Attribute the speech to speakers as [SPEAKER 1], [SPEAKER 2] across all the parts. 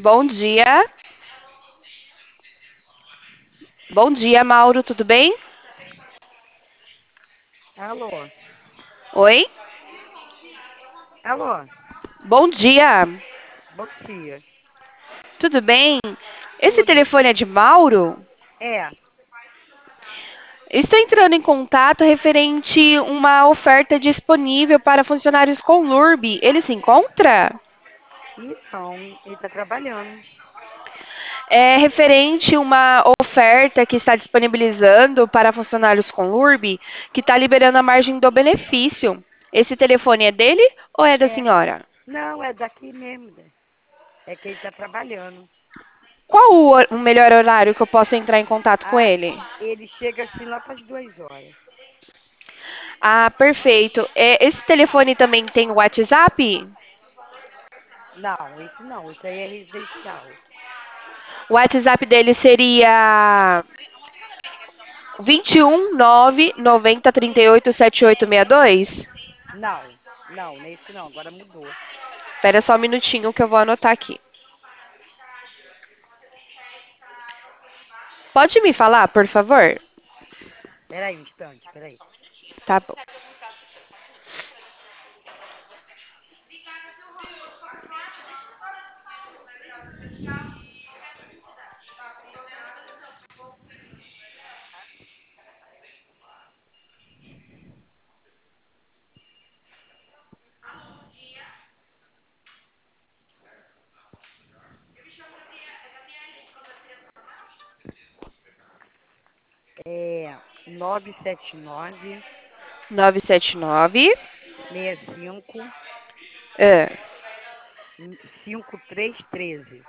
[SPEAKER 1] Bom dia. Bom dia, Mauro, tudo bem?
[SPEAKER 2] Alô?
[SPEAKER 1] Oi?
[SPEAKER 2] Alô?
[SPEAKER 1] Bom dia.
[SPEAKER 2] Bom dia.
[SPEAKER 1] Tudo bem? Esse
[SPEAKER 2] Tudo?
[SPEAKER 1] telefone é de Mauro?
[SPEAKER 2] É.
[SPEAKER 1] Estou entrando em contato referente uma oferta disponível para funcionários com LURB. Ele se encontra?
[SPEAKER 2] Ih, não, ele tá trabalhando.
[SPEAKER 1] É referente uma oferta que está disponibilizando para funcionários com LURB, que está liberando a margem do benefício. Esse telefone é dele ou é da
[SPEAKER 2] É.
[SPEAKER 1] senhora?
[SPEAKER 2] Não, é daqui mesmo, né? É que ele tá trabalhando.
[SPEAKER 1] Qual o melhor horário que eu posso entrar em contato com
[SPEAKER 2] Ah,
[SPEAKER 1] ele?
[SPEAKER 2] ele chega assim lá para as 2 horas.
[SPEAKER 1] Ah, perfeito. Esse telefone também tem WhatsApp?
[SPEAKER 2] Não, isso não, isso aí é residencial.
[SPEAKER 1] O WhatsApp dele seria 21 9 90 38 7862?
[SPEAKER 2] Não, nesse não, agora mudou.
[SPEAKER 1] Espera só um minutinho que eu vou anotar aqui. Pode me falar, por favor?
[SPEAKER 2] Peraí, um instante, peraí.
[SPEAKER 1] Tá bom.
[SPEAKER 2] É 979
[SPEAKER 1] 979
[SPEAKER 2] 65
[SPEAKER 1] é,
[SPEAKER 2] 5313.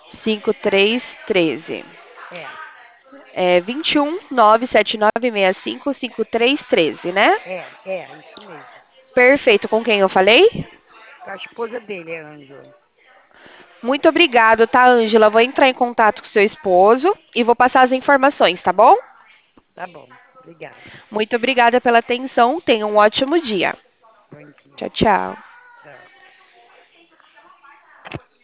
[SPEAKER 1] 5313.
[SPEAKER 2] É,
[SPEAKER 1] É 21 979 65 5313, né?
[SPEAKER 2] isso mesmo.
[SPEAKER 1] Perfeito. Com quem eu falei?
[SPEAKER 2] A esposa dele é Ângela.
[SPEAKER 1] Muito obrigado, tá, Ângela? Vou entrar em contato com seu esposo e vou passar as informações, tá bom?
[SPEAKER 2] Tá bom, obrigada.
[SPEAKER 1] Muito obrigada pela atenção. Tenha um ótimo dia.
[SPEAKER 2] Bom dia.
[SPEAKER 1] Tchau, tchau.